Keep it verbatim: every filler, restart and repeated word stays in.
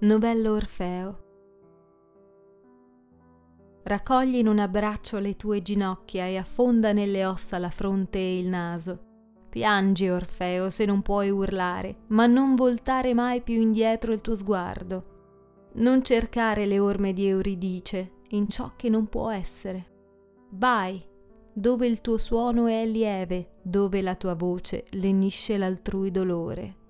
Novello Orfeo. Raccogli in un abbraccio le tue ginocchia e affonda nelle ossa la fronte e il naso. Piangi, Orfeo, se non puoi urlare, ma non voltare mai più indietro il tuo sguardo. Non cercare le orme di Euridice in ciò che non può essere. Vai, dove il tuo suono è lieve, dove la tua voce lenisce l'altrui dolore.